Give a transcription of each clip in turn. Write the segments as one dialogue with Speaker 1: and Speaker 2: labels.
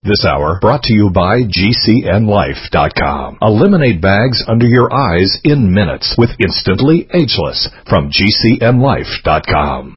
Speaker 1: This hour brought to you by GCNLife.com. Eliminate bags under your eyes in minutes with Instantly Ageless from GCNLife.com.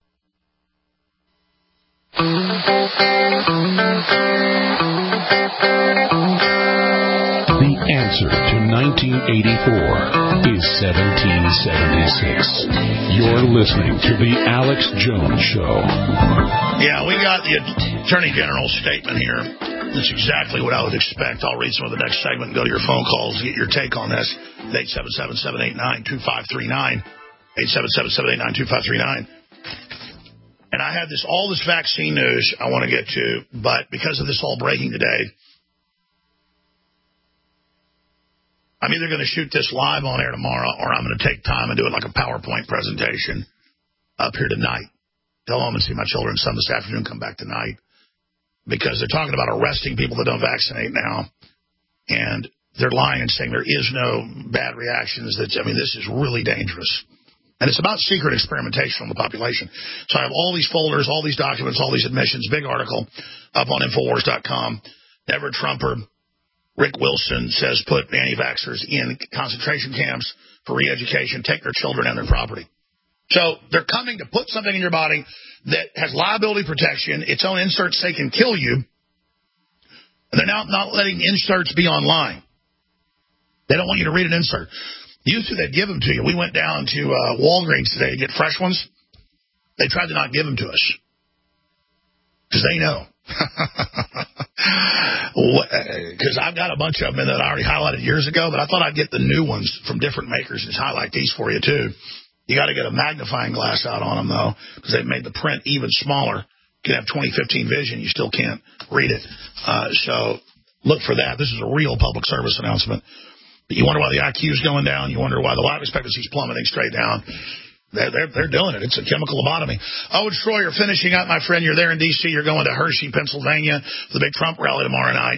Speaker 2: The answer to 1984 is 1776. You're listening to The Alex Jones Show.
Speaker 3: Yeah, we got the Attorney General's statement here. That's exactly what I would expect. I'll read some of the next segment and go to your phone calls to get your take on this. 877-789-2539. 877-789-2539. And I had all this vaccine news I want to get to, but because of this all breaking today, I'm either going to shoot this live on air tomorrow or I'm going to take time and do it like a PowerPoint presentation up here tonight. Go home and see my children some this afternoon, come back tonight. Because they're talking about arresting people that don't vaccinate now. And they're lying and saying there is no bad reactions. This is really dangerous. And it's about secret experimentation on the population. So I have all these folders, all these documents, all these admissions, big article up on Infowars.com. Never Trumper. Rick Wilson says put anti-vaxxers in concentration camps for re-education, take their children and their property. So they're coming to put something in your body that has liability protection. Its own inserts say can kill you. And they're now not letting inserts be online. They don't want you to read an insert. Used to, they'd give them to you. We went down to Walgreens today to get fresh ones. They tried to not give them to us. Because they know. Because I've got a bunch of them that I already highlighted years ago, but I thought I'd get the new ones from different makers and just highlight these for you, too. You got to get a magnifying glass out on them, though, because they've made the print even smaller. You can have 20/15 vision. You still can't read it. So look for that. This is a real public service announcement. But you wonder why the IQ is going down. You wonder why the life expectancy is plummeting straight down. They're doing it. It's a chemical lobotomy. Owen Schroy, you're finishing up, my friend. You're there in D.C. You're going to Hershey, Pennsylvania for the big Trump rally tomorrow night.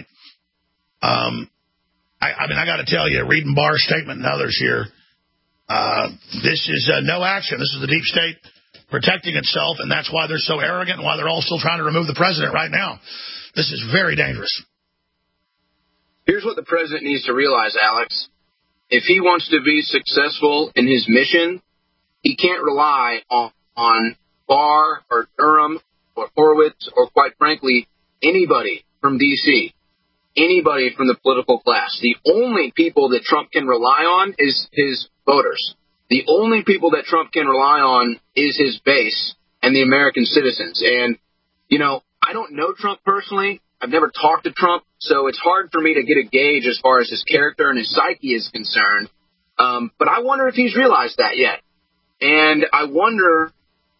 Speaker 3: I got to tell you, reading Barr's statement and others here, this is no action. This is the deep state protecting itself, and that's why they're so arrogant and why they're all still trying to remove the president right now. This is very dangerous.
Speaker 4: Here's what the president needs to realize, Alex. If he wants to be successful in his mission, he can't rely on Barr or Durham or Horowitz or, quite frankly, anybody from D.C., anybody from the political class. The only people that Trump can rely on is his voters. The only people that Trump can rely on is his base and the American citizens. And, I don't know Trump personally. I've never talked to Trump, so it's hard for me to get a gauge as far as his character and his psyche is concerned. But I wonder if he's realized that yet. And I wonder...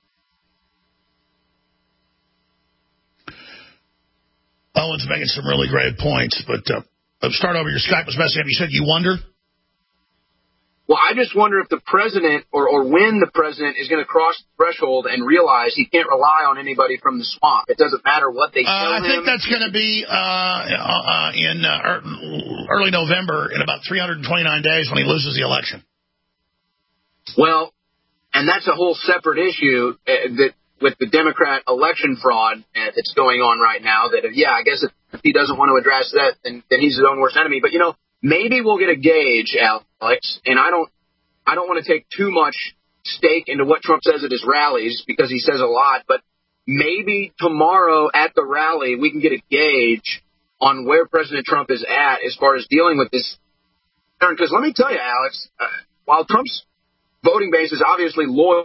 Speaker 3: Owen's making some really great points, but start over. Your Skype was messing up. You said you wonder?
Speaker 4: Well, I just wonder if the president or when the president is going to cross the threshold and realize he can't rely on anybody from the swamp. It doesn't matter what they tell him.
Speaker 3: I think that's going to be in early November, in about 329 days when he loses the election.
Speaker 4: Well, and that's a whole separate issue that with the Democrat election fraud that's going on right now. That, I guess if he doesn't want to address that, then he's his own worst enemy. But, maybe we'll get a gauge, Alex, and I don't want to take too much stake into what Trump says at his rallies because he says a lot, but maybe tomorrow at the rally we can get a gauge on where President Trump is at as far as dealing with this. Because let me tell you, Alex, while Trump's voting base is obviously loyal.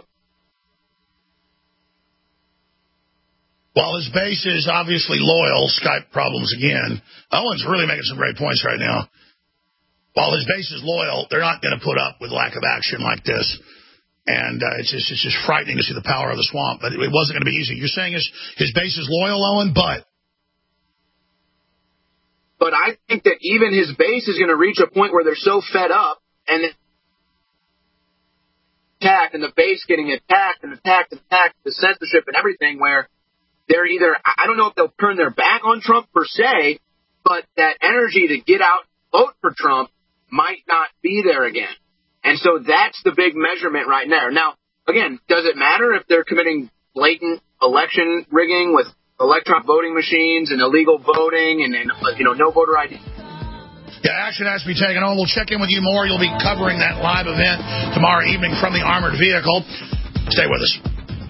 Speaker 3: While his base is obviously loyal, Skype problems again. Owen's really making some great points right now. While his base is loyal, they're not going to put up with lack of action like this. And it's just frightening to see the power of the swamp. But it wasn't going to be easy. You're saying his base is loyal, Owen, but
Speaker 4: I think that even his base is going to reach a point where they're so fed up and attacked, and the base getting attacked, the censorship and everything, where they're either, I don't know if they'll turn their back on Trump per se, but that energy to get out and vote for Trump might not be there again. And so that's the big measurement right there. Now, again, does it matter if they're committing blatant election rigging with electronic voting machines and illegal voting and no voter ID.
Speaker 3: Yeah, action has to be taken on. We'll check in with you more. You'll be covering that live event tomorrow evening from the armored vehicle. Stay with us.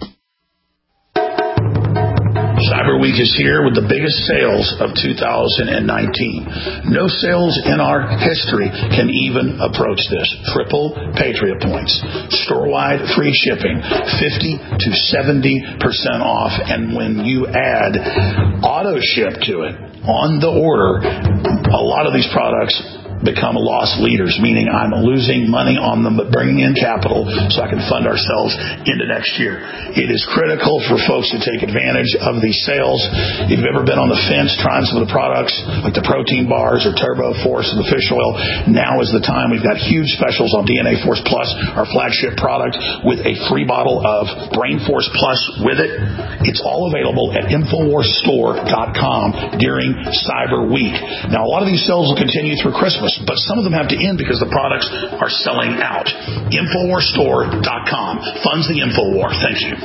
Speaker 3: Cyber Week is here with the biggest sales of 2019. No sales in our history can even approach this. Triple Patriot points. Store-wide free shipping. 50 to 70% off. And when you add auto ship to it on the order, a lot of these products become loss leaders, meaning I'm losing money on them but bringing in capital so I can fund ourselves into next year. It is critical for folks to take advantage of these sales. If you've ever been on the fence trying some of the products like the protein bars or Turbo Force and the fish oil, now is the time. We've got huge specials on DNA Force Plus, our flagship product, with a free bottle of Brain Force Plus with it. It's all available at InfoWarsStore.com during Cyber Week. Now, a lot of these sales will continue through Christmas, but some of them have to end because the products are selling out. InfoWarsStore.com funds the InfoWar. Thank you.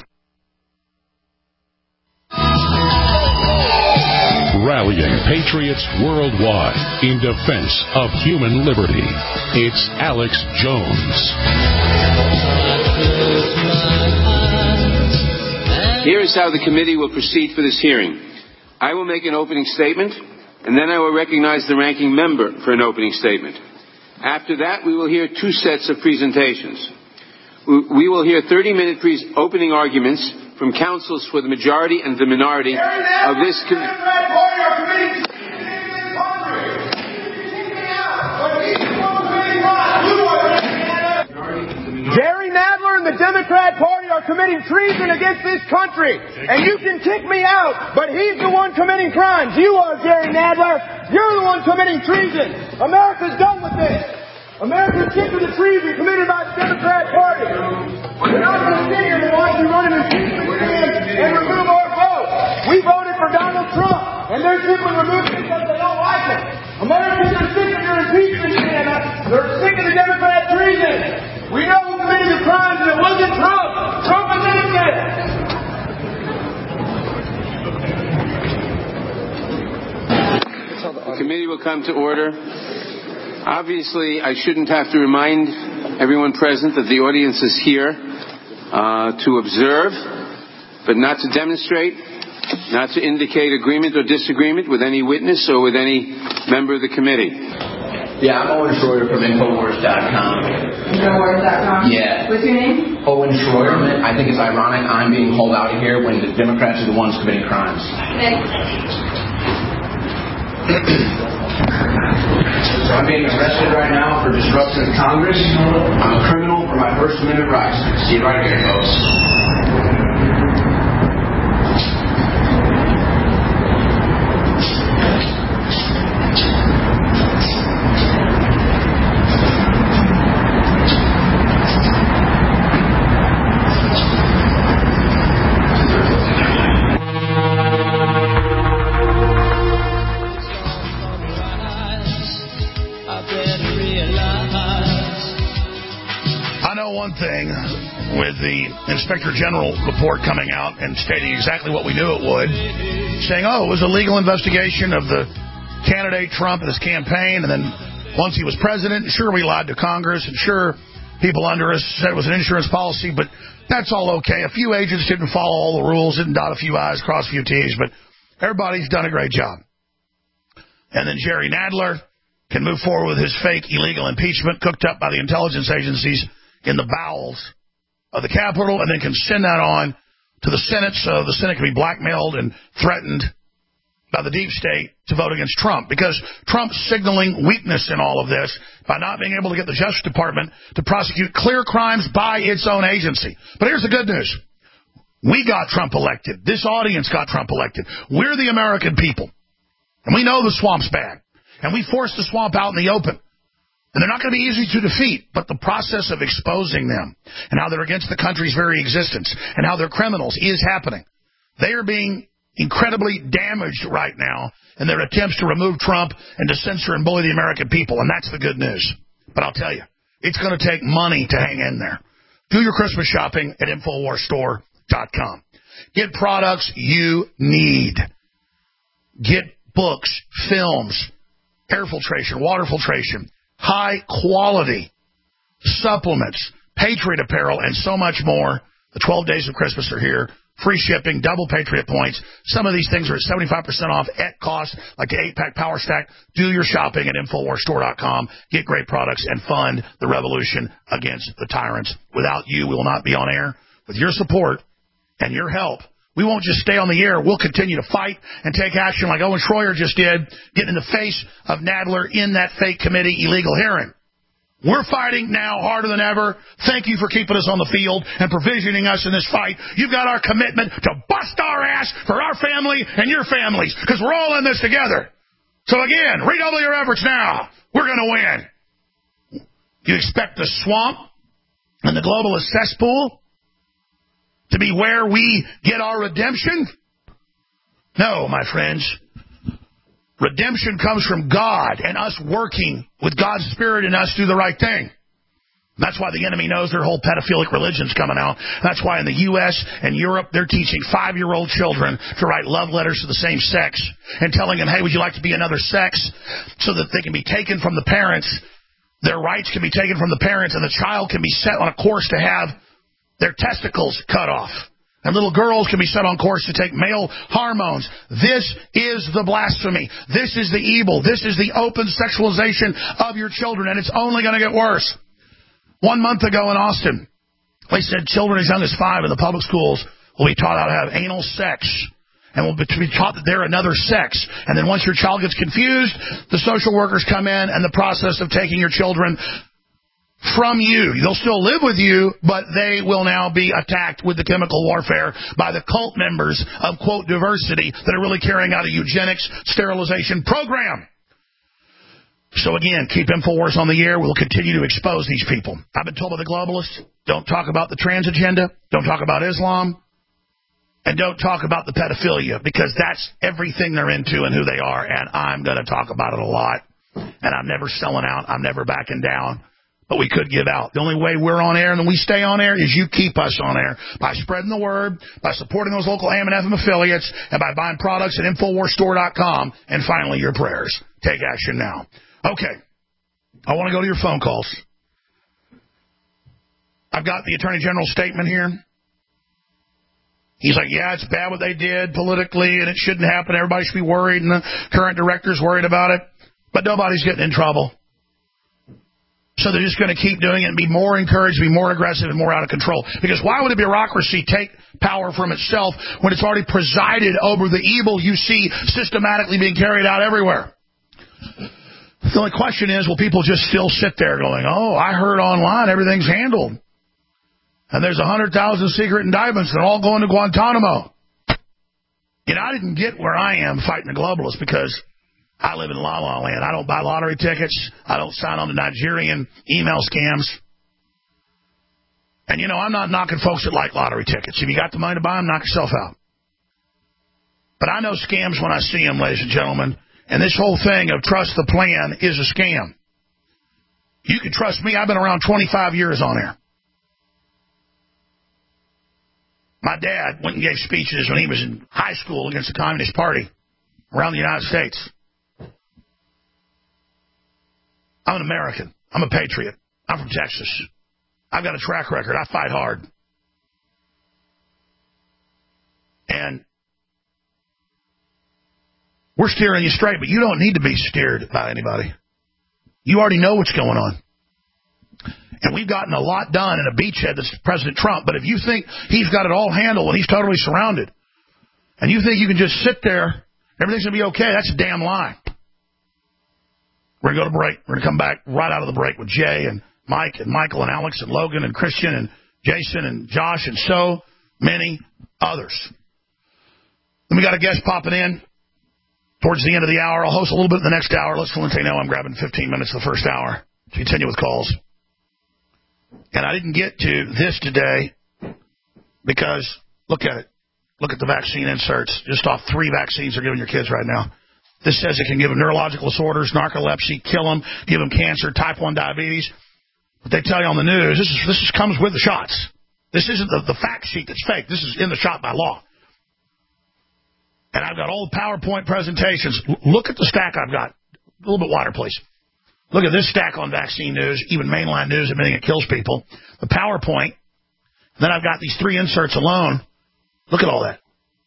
Speaker 2: Rallying patriots worldwide in defense of human liberty. It's Alex Jones.
Speaker 5: Here is how the committee will proceed for this hearing. I will make an opening statement, and then I will recognize the ranking member for an opening statement. After that, we will hear two sets of presentations. We will hear 30-minute opening arguments from counsels for the majority and the minority of this committee.
Speaker 6: Jerry Nadler and the Democrat Party are committing treason against this country. And you can kick me out, but he's the one committing crimes. You are, Jerry Nadler. You're the one committing treason. America's done with this. America's sick of the treason committed by the Democrat Party. We're not going to sit here and watch you run an impeachment and remove our vote. We voted for Donald Trump, and they're simply removing it because they don't like him. Americans are sick of your impeachment, man. They're sick of the Democrat treason. We know who committed the crimes, and it wasn't Trump. Trump was innocent.
Speaker 5: The committee will come to order. Obviously, I shouldn't have to remind everyone present that the audience is here to observe, but not to demonstrate, not to indicate agreement or disagreement with any witness or with any member of the committee.
Speaker 7: Yeah, I'm Owen Schroyer from InfoWars.com.
Speaker 8: InfoWars.com?
Speaker 7: Yeah.
Speaker 8: What's your name?
Speaker 7: Owen Schroyer. I think it's ironic I'm being hauled out of here when the Democrats are the ones committing crimes. So I'm being arrested right now for disruption of Congress. I'm a criminal for my First Amendment rights. See it right here, folks.
Speaker 3: Inspector General report coming out and stating exactly what we knew it would, saying, it was a legal investigation of the candidate Trump and his campaign, and then once he was president, sure, we lied to Congress, and sure, people under us said it was an insurance policy, but that's all okay. A few agents didn't follow all the rules, didn't dot a few I's, cross a few T's, but everybody's done a great job. And then Jerry Nadler can move forward with his fake illegal impeachment cooked up by the intelligence agencies in the bowels of the Capitol, and then can send that on to the Senate, so the Senate can be blackmailed and threatened by the deep state to vote against Trump, because Trump's signaling weakness in all of this by not being able to get the Justice Department to prosecute clear crimes by its own agency. But here's the good news. We got Trump elected. This audience got Trump elected. We're the American people. And we know the swamp's bad. And we forced the swamp out in the open. And they're not going to be easy to defeat, but the process of exposing them and how they're against the country's very existence and how they're criminals is happening. They are being incredibly damaged right now in their attempts to remove Trump and to censor and bully the American people, and that's the good news. But I'll tell you, it's going to take money to hang in there. Do your Christmas shopping at InfoWarsStore.com. Get products you need. Get books, films, air filtration, water filtration, high quality supplements, Patriot apparel, and so much more. The 12 days of Christmas are here. Free shipping, double Patriot points. Some of these things are at 75% off at cost, like the 8-pack Power Stack. Do your shopping at InfoWarsStore.com. Get great products and fund the revolution against the tyrants. Without you, we will not be on air. With your support and your help, we won't just stay on the air. We'll continue to fight and take action like Owen Schroyer just did, getting in the face of Nadler in that fake committee illegal hearing. We're fighting now harder than ever. Thank you for keeping us on the field and provisioning us in this fight. You've got our commitment to bust our ass for our family and your families, because we're all in this together. So again, redouble your efforts now. We're going to win. You expect the swamp and the globalist cesspool to be where we get our redemption? No, my friends. Redemption comes from God and us working with God's Spirit in us to do the right thing. That's why the enemy knows their whole pedophilic religion's coming out. That's why in the U.S. and Europe, they're teaching 5-year-old children to write love letters to the same sex and telling them, hey, would you like to be another sex? So that they can be taken from the parents. Their rights can be taken from the parents, and the child can be set on a course to have their testicles cut off. And little girls can be set on course to take male hormones. This is the blasphemy. This is the evil. This is the open sexualization of your children, and it's only going to get worse. 1 month ago in Austin, they said children as young as 5 in the public schools will be taught how to have anal sex, and will be taught that they're another sex. And then once your child gets confused, the social workers come in, and the process of taking your children from you. They'll still live with you, but they will now be attacked with the chemical warfare by the cult members of, quote, diversity that are really carrying out a eugenics sterilization program. So again, keep InfoWars on the air. We'll continue to expose these people. I've been told by the globalists, don't talk about the trans agenda, don't talk about Islam, and don't talk about the pedophilia, because that's everything they're into and who they are, and I'm going to talk about it a lot. And I'm never selling out. I'm never backing down. But we could give out. The only way we're on air and we stay on air is you keep us on air by spreading the word, by supporting those local AM and FM affiliates, and by buying products at InfoWarsStore.com, and finally your prayers. Take action now. Okay. I want to go to your phone calls. I've got the Attorney General's statement here. He's like, yeah, it's bad what they did politically, and it shouldn't happen. Everybody should be worried, and the current director's worried about it. But nobody's getting in trouble. So they're just going to keep doing it and be more encouraged, be more aggressive, and more out of control. Because why would a bureaucracy take power from itself when it's already presided over the evil you see systematically being carried out everywhere? The only question is, will people just still sit there going, oh, I heard online everything's handled. And there's 100,000 secret indictments that are all going to Guantanamo. You know, I didn't get where I am fighting the globalists because I live in la-la land. I don't buy lottery tickets. I don't sign on to Nigerian email scams. And, you know, I'm not knocking folks that like lottery tickets. If you got the money to buy them, knock yourself out. But I know scams when I see them, ladies and gentlemen. And this whole thing of trust the plan is a scam. You can trust me. I've been around 25 years on air. My dad went and gave speeches when he was in high school against the Communist Party around the United States. I'm an American. I'm a patriot. I'm from Texas. I've got a track record. I fight hard. And we're steering you straight, but you don't need to be steered by anybody. You already know what's going on. And we've gotten a lot done in a beachhead that's President Trump. But if you think he's got it all handled and he's totally surrounded, and you think you can just sit there, everything's going to be okay, that's a damn lie. We're going to go to break. We're going to come back right out of the break with Jay and Mike and Michael and Alex and Logan and Christian and Jason and Josh and so many others. Then we got a guest popping in towards the end of the hour. I'll host a little bit in the next hour. Let's let you know I'm grabbing 15 minutes the first hour to continue with calls. And I didn't get to this today because, look at it. Look at the vaccine inserts. Just off 3 vaccines they're giving your kids right now. This says it can give them neurological disorders, narcolepsy, kill them, give them cancer, type 1 diabetes. But they tell you on the news, this comes with the shots. This isn't the fact sheet that's fake. This is in the shot by law. And I've got all the PowerPoint presentations. Look at the stack I've got. A little bit wider, please. Look at this stack on vaccine news, even mainline news, admitting it kills people. The PowerPoint. Then I've got these 3 inserts alone. Look at all that.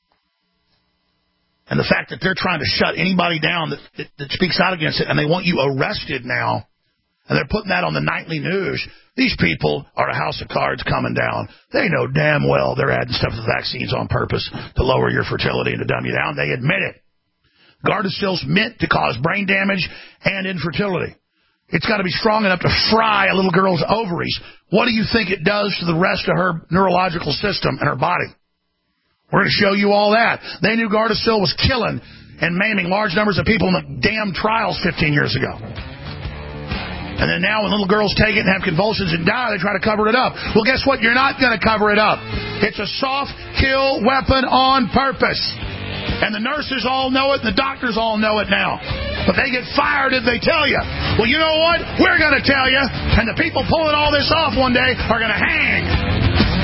Speaker 3: And the fact that they're trying to shut anybody down that speaks out against it, and they want you arrested now, and they're putting that on the nightly news. These people are a house of cards coming down. They know damn well they're adding stuff to the vaccines on purpose to lower your fertility and to dumb you down. They admit it. Gardasil's meant to cause brain damage and infertility. It's got to be strong enough to fry a little girl's ovaries. What do you think it does to the rest of her neurological system and her body? We're going to show you all that. They knew Gardasil was killing and maiming large numbers of people in the damn trials 15 years ago. And then now when little girls take it and have convulsions and die, they try to cover it up. Well, guess what? You're not going to cover it up. It's a soft kill weapon on purpose. And the nurses all know it, and the doctors all know it now. But they get fired if they tell you. Well, you know what? We're going to tell you. And the people pulling all this off one day are going to hang.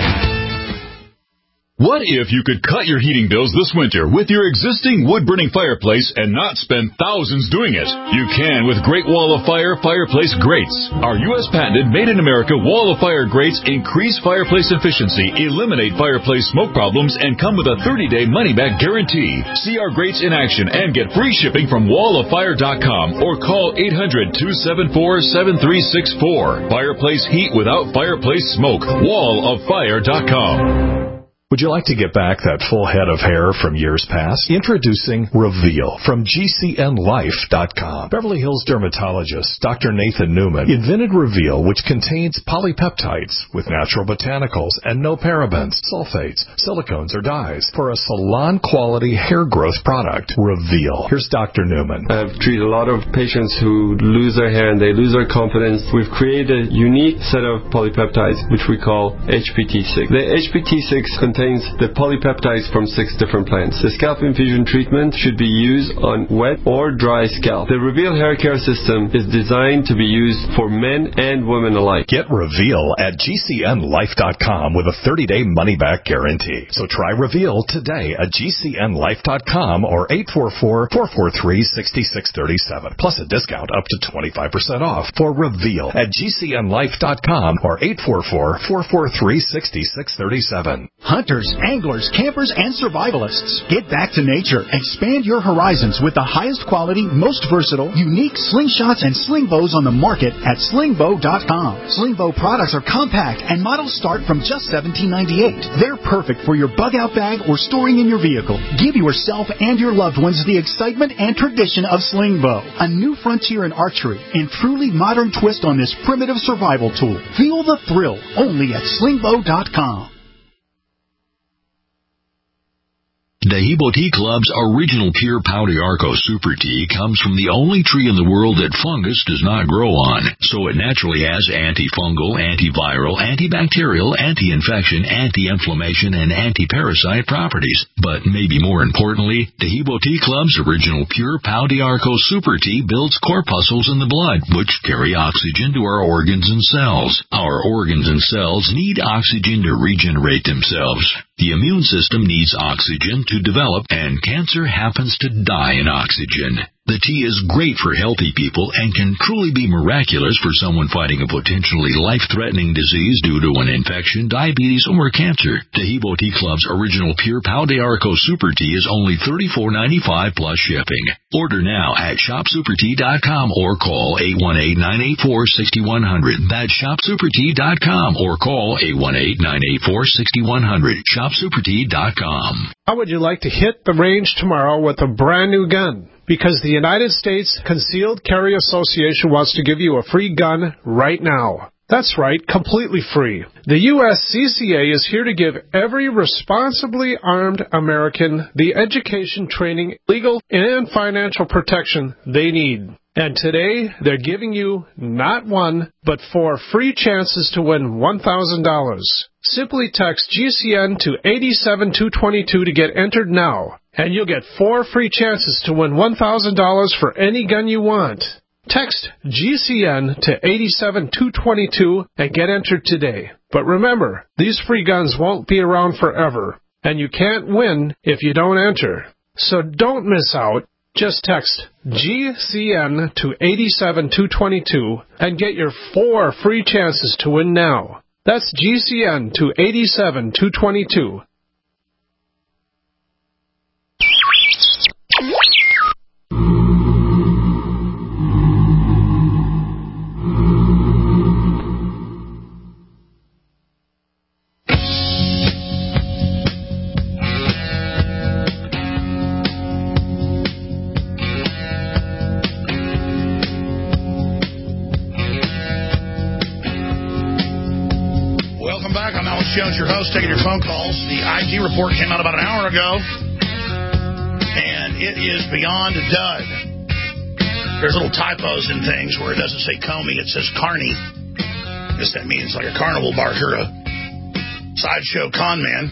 Speaker 9: What if you could cut your heating bills this winter with your existing wood-burning fireplace and not spend thousands doing it? You can with Great Wall of Fire fireplace grates. Our U.S. patented made-in-America Wall of Fire grates increase fireplace efficiency, eliminate fireplace smoke problems, and come with a 30-day money-back guarantee. See our grates in action and get free shipping from walloffire.com or call 800-274-7364. Fireplace heat without fireplace smoke. walloffire.com.
Speaker 1: Would you like to get back that full head of hair from years past? Introducing Reveal from GCNLife.com. Beverly Hills dermatologist Dr. Nathan Newman invented Reveal, which contains polypeptides with natural botanicals and no parabens, sulfates, silicones, or dyes for a salon-quality hair growth product. Reveal. Here's Dr. Newman.
Speaker 10: I've treated a lot of patients who lose their hair and they lose their confidence. We've created a unique set of polypeptides, which we call HPT6. The HPT6 contains the polypeptides from 6 different plants. The scalp infusion treatment should be used on wet or dry scalp. The Reveal hair care system is designed to be used for men and women alike.
Speaker 1: Get Reveal at GCNLife.com with a 30-day money-back guarantee. So try Reveal today at GCNLife.com or 844-443-6637. Plus a discount up to 25% off for Reveal at GCNLife.com or 844-443-6637.
Speaker 11: Hunters, anglers, campers, and survivalists. Get back to nature. Expand your horizons with the highest quality, most versatile, unique slingshots and sling bows on the market at slingbow.com. Slingbow products are compact and models start from just $17.98. They're perfect for your bug-out bag or storing in your vehicle. Give yourself and your loved ones the excitement and tradition of Slingbow, a new frontier in archery and truly modern twist on this primitive survival tool. Feel the thrill only at slingbow.com.
Speaker 12: Dahibo Tea Club's original pure Pau d'Arco Super Tea comes from the only tree in the world that fungus does not grow on, so it naturally has antifungal, antiviral, antibacterial, anti-infection, anti-inflammation, and anti-parasite properties. But maybe more importantly, Dahibo Tea Club's original pure Pau d'Arco Super Tea builds corpuscles in the blood, which carry oxygen to our organs and cells. Our organs and cells need oxygen to regenerate themselves. The immune system needs oxygen to develop, and cancer happens to die in oxygen. The tea is great for healthy people and can truly be miraculous for someone fighting a potentially life-threatening disease due to an infection, diabetes, or cancer. Dahibo Tea Club's original pure Pau d'Arco Super Tea is only $34.95 plus shipping. Order now at shopsupertea.com or call 818-984-6100. That's shopsupertea.com or call 818-984-6100. shopsupertea.com.
Speaker 13: How would you like to hit the range tomorrow with a brand new gun? Because the United States Concealed Carry Association wants to give you a free gun right now. That's right, completely free. The USCCA is here to give every responsibly armed American the education, training, legal, and financial protection they need. And today, they're giving you not 1, but 4 free chances to win $1,000. Simply text GCN to 87222 to get entered now, and you'll get 4 free chances to win $1,000 for any gun you want. Text GCN to 87222 and get entered today. But remember, these free guns won't be around forever, and you can't win if you don't enter. So don't miss out. Just text GCN to 87222 and get your 4 free chances to win now. That's GCN to 87222.
Speaker 3: Jones, your host, taking your phone calls. The IG report came out about an hour ago, and it is beyond dud. There's little typos in things where it doesn't say Comey, it says Carney. I guess that means like a carnival barker, a sideshow con man.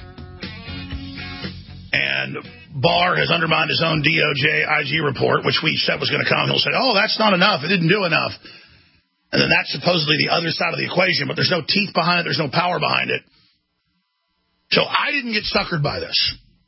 Speaker 3: And Barr has undermined his own DOJ IG report, which we said was going to come. He'll say, oh, that's not enough. It didn't do enough. And then that's supposedly the other side of the equation, but there's no teeth behind it. There's no power behind it. So I didn't get suckered by this.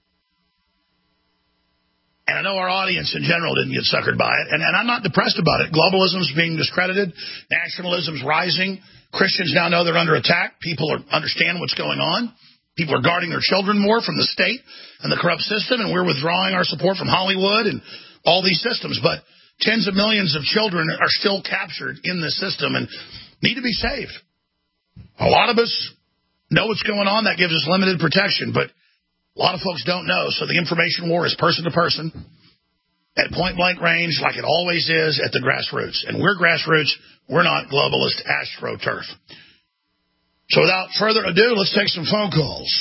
Speaker 3: And I know our audience in general didn't get suckered by it. And I'm not depressed about it. Globalism's being discredited. Nationalism's rising. Christians now know they're under attack. People understand what's going on. People are guarding their children more from the state and the corrupt system. And we're withdrawing our support from Hollywood and all these systems. But tens of millions of children are still captured in this system and need to be saved. A lot of us know what's going on. That gives us limited protection, but a lot of folks don't know. So the information war is person to person, at point-blank range, like it always is at the grassroots. And we're grassroots. We're not globalist astroturf. So without further ado, let's take some phone calls.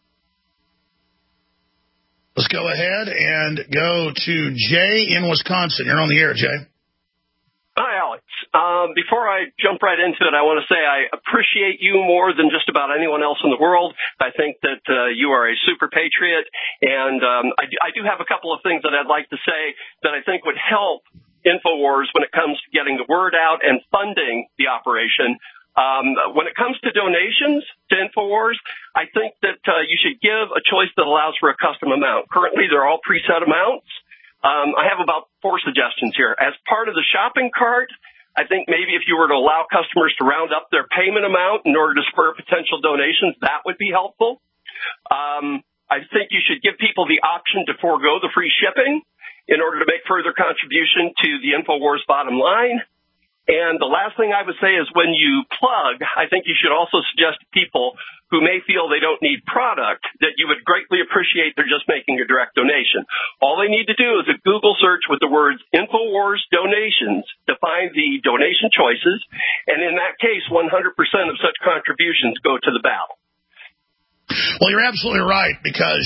Speaker 3: Let's go ahead and go to Jay in Wisconsin. You're on the air, Jay.
Speaker 14: Hi, Alex. Before I jump right into it, I want to say I appreciate you more than just about anyone else in the world. I think that you are a super patriot, and I do have a couple of things that I'd like to say that I think would help InfoWars when it comes to getting the word out and funding the operation. When it comes to donations to InfoWars, I think that you should give a choice that allows for a custom amount. Currently, they're all preset amounts. I have about 4 suggestions here. As part of the shopping cart, I think maybe if you were to allow customers to round up their payment amount in order to spur potential donations, that would be helpful. I think you should give people the option to forego the free shipping in order to make further contribution to the InfoWars bottom line. And the last thing I would say is when you plug, I think you should also suggest to people who may feel they don't need product that you would greatly appreciate they're just making a direct donation. All they need to do is a Google search with the words InfoWars donations to find the donation choices. And in that case, 100% of such contributions go to the battle.
Speaker 3: Well, you're absolutely right, because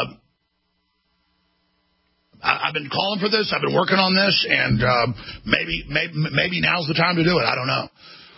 Speaker 3: I've been calling for this. I've been working on this, and maybe now's the time to do it. I don't know.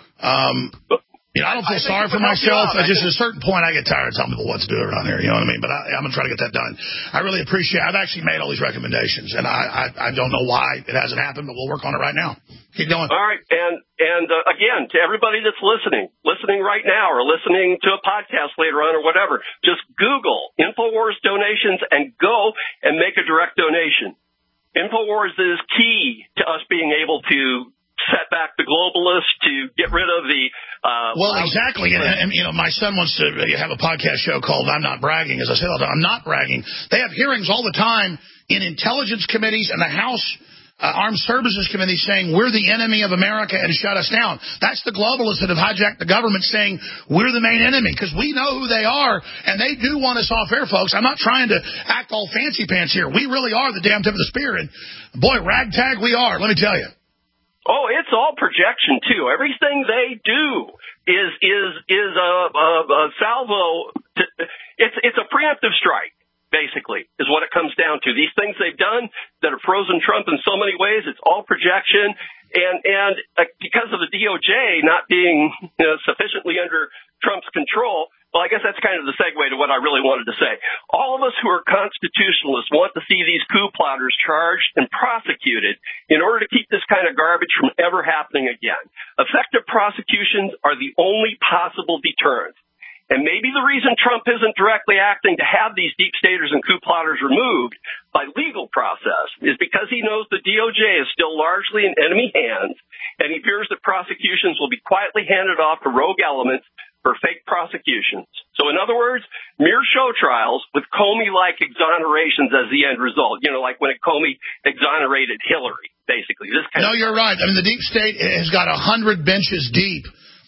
Speaker 3: I don't feel sorry for myself. Just at a certain point, I get tired of telling people what to do around here. You know what I mean? But I'm going to try to get that done. I really appreciate it. I've actually made all these recommendations, and I don't know why it hasn't happened, but we'll work on it right now. Keep going.
Speaker 14: All right. And again, to everybody that's listening right now or listening to a podcast later on or whatever, just Google InfoWars donations and go and make a direct donation. InfoWars is key to us being able to set back the globalists, to get rid of the...
Speaker 3: well, exactly. And, you know, my son wants to have a podcast show called I'm Not Bragging. As I said, I'm not bragging. They have hearings all the time in intelligence committees and the House Armed Services Committee saying we're the enemy of America and shut us down. That's the globalists that have hijacked the government saying we're the main enemy, because we know who they are, and they do want us off air, folks. I'm not trying to act all fancy pants here. We really are the damn tip of the spear, and boy, ragtag we are, let me tell you.
Speaker 14: Oh, it's all projection too. Everything they do is a salvo. It's a preemptive strike, basically, is what it comes down to. These things they've done that have frozen Trump in so many ways, it's all projection. And because of the DOJ not being sufficiently under Trump's control, well, I guess that's kind of the segue to what I really wanted to say. All of us who are constitutionalists want to see these coup plotters charged and prosecuted in order to keep this kind of garbage from ever happening again. Effective prosecutions are the only possible deterrent. And maybe the reason Trump isn't directly acting to have these deep staters and coup plotters removed by legal process is because he knows the DOJ is still largely in enemy hands, and he fears that prosecutions will be quietly handed off to rogue elements for fake prosecutions. So in other words, mere show trials with Comey-like exonerations as the end result. You know, like when Comey exonerated Hillary, basically.
Speaker 3: No, you're right. I mean, the deep state has got 100 benches deep.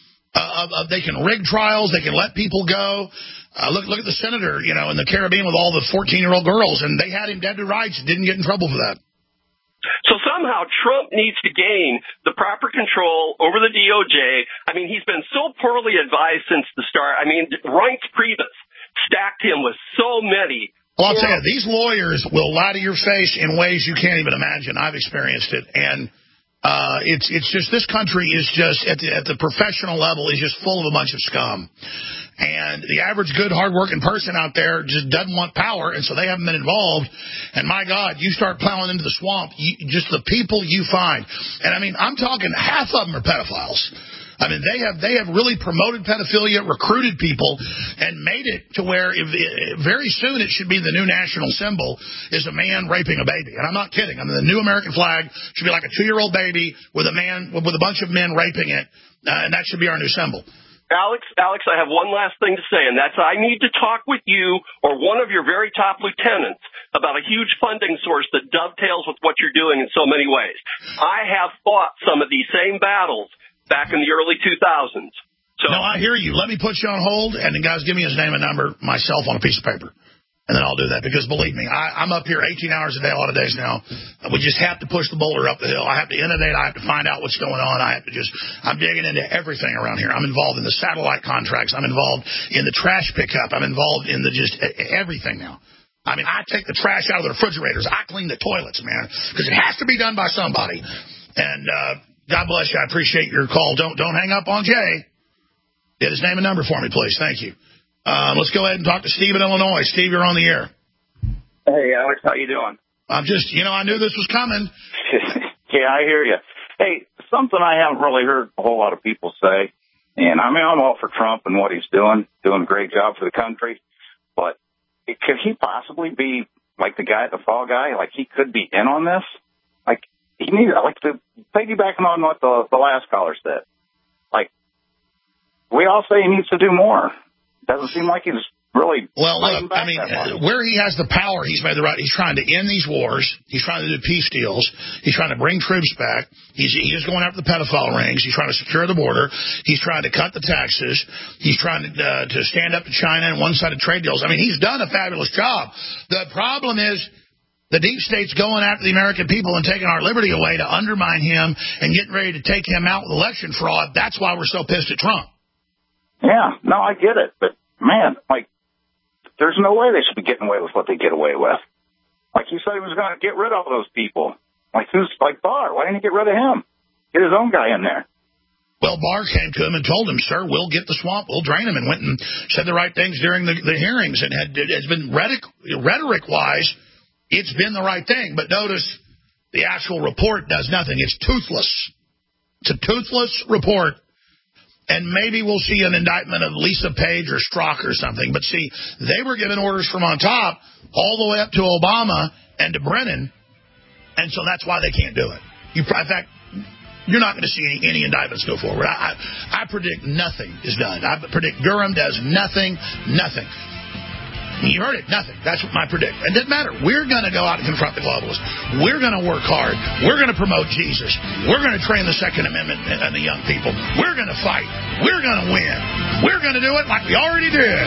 Speaker 3: They can rig trials. They can let people go. Look at the senator, you know, in the Caribbean with all the 14-year-old girls, and they had him dead to rights. Didn't get in trouble for that.
Speaker 14: So somehow Trump needs to gain the proper control over the DOJ. I mean, he's been so poorly advised since the start. I mean, Reince Priebus stacked him with so many.
Speaker 3: Well, I'll tell you, these lawyers will lie to your face in ways you can't even imagine. I've experienced it, and it's just, this country is just at the professional level is just full of a bunch of scum. And the average good, hardworking person out there just doesn't want power, and so they haven't been involved. And my God, you start plowing into the swamp, just the people you find. And I mean, I'm talking half of them are pedophiles. I mean, they have really promoted pedophilia, recruited people, and made it to where very soon it should be the new national symbol is a man raping a baby. And I'm not kidding. I mean, the new American flag should be like a 2-year-old baby with a bunch of men raping it, and that should be our new symbol.
Speaker 14: Alex, I have one last thing to say, and that's I need to talk with you or one of your very top lieutenants about a huge funding source that dovetails with what you're doing in so many ways. I have fought some of these same battles back in the early 2000s.
Speaker 3: No, I hear you. Let me put you on hold, and then, guys, give me his name and number myself on a piece of paper. And then I'll do that, because believe me, I'm up here 18 hours a day, a lot of days now. We just have to push the boulder up the hill. I have to innovate. I have to find out what's going on. I'm digging into everything around here. I'm involved in the satellite contracts. I'm involved in the trash pickup. I'm involved in just everything now. I mean, I take the trash out of the refrigerators. I clean the toilets, man, because it has to be done by somebody. And God bless you. I appreciate your call. Don't hang up on Jay. Get his name and number for me, please. Thank you. Let's go ahead and talk to Steve in Illinois. Steve, you're on the air.
Speaker 15: Hey, Alex, how you doing?
Speaker 3: I'm just, I knew this was coming.
Speaker 15: Yeah, I hear you. Hey, something I haven't really heard a whole lot of people say, and I mean, I'm all for Trump and what he's doing a great job for the country, but could he possibly be like the fall guy? Like, he could be in on this? Like, he needs, like, to piggybacking on what the last caller said. Like, we all say he needs to do more. Doesn't seem like he's really... Well, look, I mean,
Speaker 3: where he has the power, he's made the right... He's trying to end these wars. He's trying to do peace deals. He's trying to bring troops back. He is going after the pedophile rings. He's trying to secure the border. He's trying to cut the taxes. He's trying to stand up to China and one-sided trade deals. I mean, he's done a fabulous job. The problem is the deep state's going after the American people and taking our liberty away to undermine him and getting ready to take him out with election fraud. That's why we're so pissed at Trump.
Speaker 15: Yeah, no, I get it. But, man, like, there's no way they should be getting away with what they get away with. Like, you said he was going to get rid of those people. Like Barr. Why didn't he get rid of him? Get his own guy in there.
Speaker 3: Well, Barr came to him and told him, sir, we'll get the swamp, we'll drain him, and went and said the right things during the hearings. And has been rhetoric-wise, it's been the right thing. But notice the actual report does nothing. It's toothless. It's a toothless report. And maybe we'll see an indictment of Lisa Page or Strzok or something. But, see, they were given orders from on top all the way up to Obama and to Brennan, and so that's why they can't do it. In fact, you're not going to see any indictments go forward. I predict nothing is done. I predict Durham does nothing. You heard it, nothing. That's what I predict. It doesn't matter. We're going to go out and confront the globalists. We're going to work hard. We're going to promote Jesus. We're going to train the Second Amendment and the young people. We're going to fight. We're going to win. We're going to do it like we already did.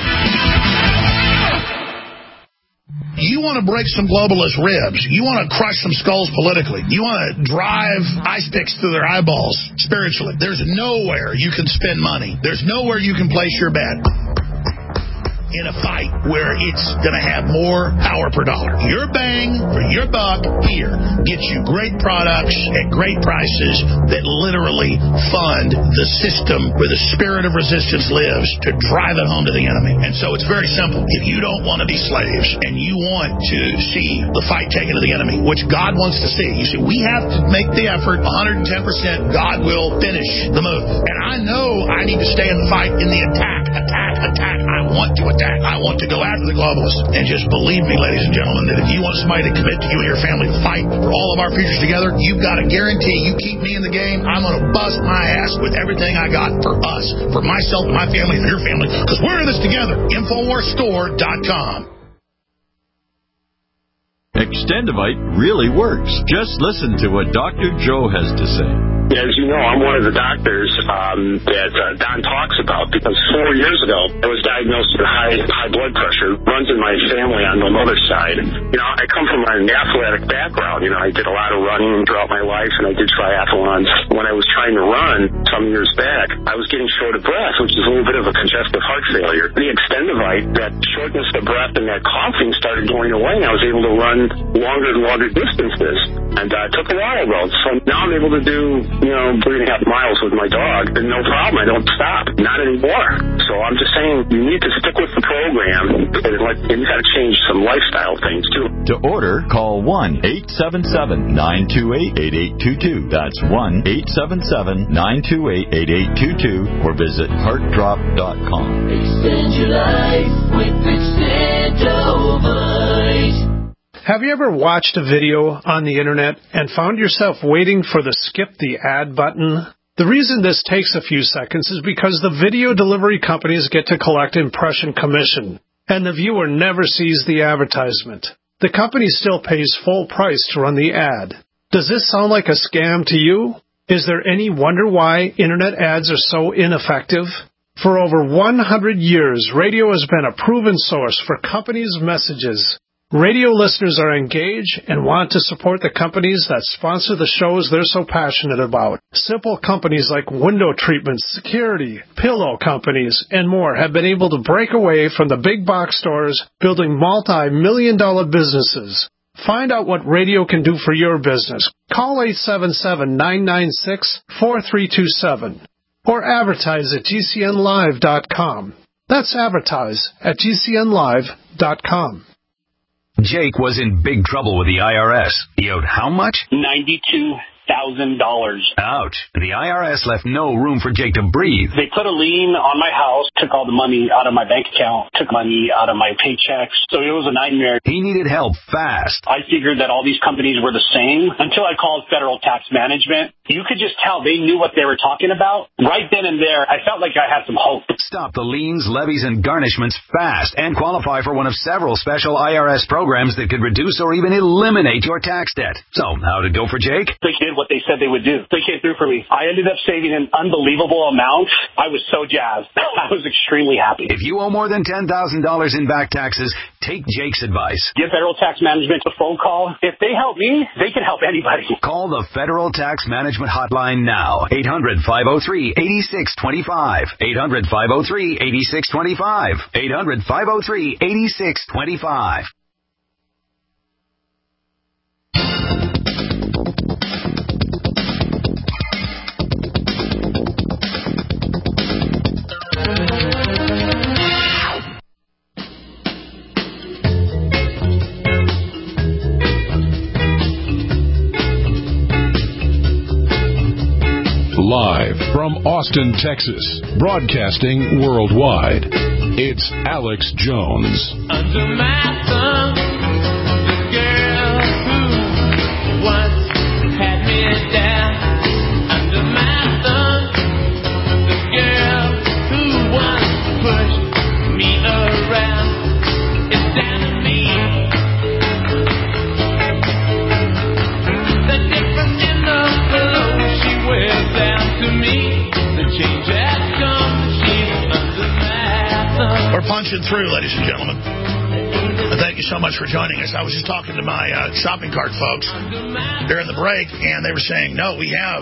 Speaker 3: You want to break some globalist ribs. You want to crush some skulls politically. You want to drive ice picks through their eyeballs spiritually. There's nowhere you can spend money. There's nowhere you can place your bet in a fight where it's going to have more power per dollar. Your bang for your buck here gets you great products at great prices that literally fund the system where the spirit of resistance lives to drive it home to the enemy. And so it's very simple. If you don't want to be slaves and you want to see the fight taken to the enemy, which God wants to see, you see, we have to make the effort 110%. God will finish the move. And I know I need to stay in the fight, in the attack. attack. I want to attack. I want to go after the globalists. And just believe me, ladies and gentlemen, that if you want somebody to commit to you and your family to fight for all of our futures together, you've got to guarantee you keep me in the game. I'm going to bust my ass with everything I got for us, for myself, my family, for your family, because we're in this together. InfoWarsStore.com.
Speaker 16: Extendivite really works. Just listen to what Dr. Joe has to say.
Speaker 17: As you know, I'm one of the doctors that Don talks about, because 4 years ago, I was diagnosed with high blood pressure. It runs in my family on my mother's side. You know, I come from an athletic background. You know, I did a lot of running throughout my life, and I did triathlons. When I was trying to run some years back, I was getting short of breath, which is a little bit of a congestive heart failure. The Extendivite, that shortness of breath and that coughing started going away, and I was able to run longer and longer distances. And it took a while, though. So now I'm able to do 3.5 miles with my dog, and no problem. I don't stop. Not anymore. So I'm just saying, you need to stick with the program, and you got to change some lifestyle things, too.
Speaker 16: To order, call 1-877-928-8822. That's 1-877-928-8822, or visit heartdrop.com.
Speaker 18: Extend your life with Extendivite.
Speaker 13: Have you ever watched a video on the internet and found yourself waiting for the skip the ad button? The reason this takes a few seconds is because the video delivery companies get to collect impression commission, and the viewer never sees the advertisement. The company still pays full price to run the ad. Does this sound like a scam to you? Is there any wonder why internet ads are so ineffective? For over 100 years, radio has been a proven source for companies' messages. Radio listeners are engaged and want to support the companies that sponsor the shows they're so passionate about. Simple companies like window treatments, security, pillow companies, and more have been able to break away from the big box stores, building multi-million-dollar businesses. Find out what radio can do for your business. Call 877-996-4327 or advertise at GCNlive.com. That's advertise at GCNlive.com.
Speaker 19: Jake was in big trouble with the IRS. He owed how much?
Speaker 20: $92,000.
Speaker 19: Ouch. The IRS left no room for Jake to breathe.
Speaker 20: They put a lien on my house, took all the money out of my bank account, took money out of my paychecks. So it was a nightmare.
Speaker 19: He needed help fast.
Speaker 20: I figured that all these companies were the same until I called Federal Tax Management. You could just tell they knew what they were talking about. Right then and there, I felt like I had some hope.
Speaker 19: Stop the liens, levies, and garnishments fast and qualify for one of several special IRS programs that could reduce or even eliminate your tax debt. So, how did it go for Jake?
Speaker 20: They did what they said they would do. They came through for me. I ended up saving an unbelievable amount. I was so jazzed. I was extremely happy.
Speaker 19: If you owe more than $10,000 in back taxes, take Jake's advice.
Speaker 20: Give Federal Tax Management a phone call. If they help me, they can help anybody.
Speaker 19: Call the Federal Tax Management hotline now. 800-503-8625. 800-503-8625. 800-503-8625.
Speaker 2: Live from Austin, Texas, broadcasting worldwide, it's Alex Jones.
Speaker 18: Under my thumb, the girl who once had me down. Under my thumb, the girl who once pushed me around. It's down to me. The difference in the clothes she wears down to me. The change has come. She's under my thumb.
Speaker 3: We're punching through, ladies and gentlemen. Thank you so much for joining us. I was just talking to my shopping cart folks during the break, and they were saying, no, we have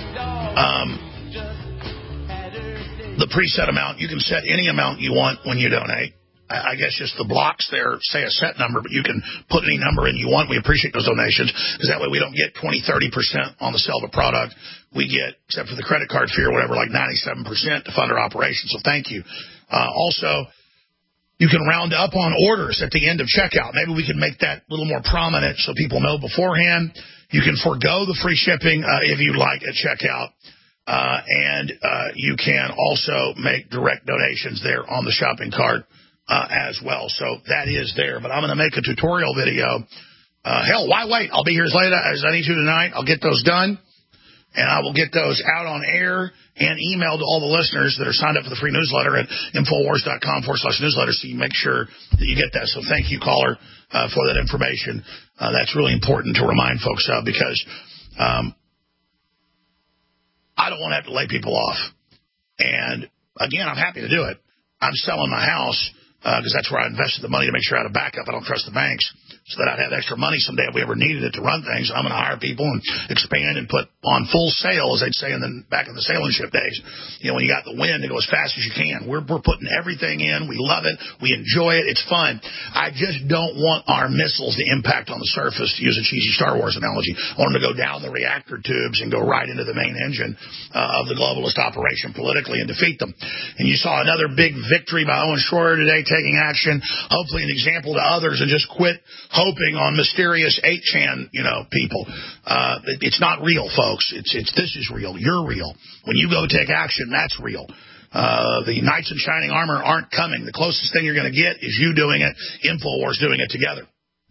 Speaker 3: the preset amount. You can set any amount you want when you donate. I guess just the blocks there say a set number, but you can put any number in you want. We appreciate those donations, because that way we don't get 20, 30% on the sale of a product. We get, except for the credit card fee or whatever, like 97% to fund our operations. So thank you. Also, you can round up on orders at the end of checkout. Maybe we can make that a little more prominent so people know beforehand. You can forego the free shipping if you'd like at checkout. And you can also make direct donations there on the shopping cart as well. So that is there. But I'm going to make a tutorial video. Hell, why wait? I'll be here as late as I need to tonight. I'll get those done. And I will get those out on air and emailed to all the listeners that are signed up for the free newsletter at Infowars.com/newsletter, so you make sure that you get that. So thank you, caller, for that information. That's really important to remind folks of, because I don't want to have to lay people off. And, again, I'm happy to do it. I'm selling my house because that's where I invested the money to make sure I had a backup. I don't trust the banks, so that I'd have extra money someday if we ever needed it to run things. I'm going to hire people and expand and put on full sail, as they'd say back in the sailing ship days. You know, when you got the wind, to go as fast as you can. We're putting everything in. We love it. We enjoy it. It's fun. I just don't want our missiles to impact on the surface, to use a cheesy Star Wars analogy. I want them to go down the reactor tubes and go right into the main engine of the globalist operation politically and defeat them. And you saw another big victory by Owen Schroyer today, taking action, hopefully an example to others, and just quit hoping on mysterious 8chan, people. It's not real, folks. This is real. You're real. When you go take action, that's real. The knights in shining armor aren't coming. The closest thing you're going to get is you doing it, InfoWars doing it together.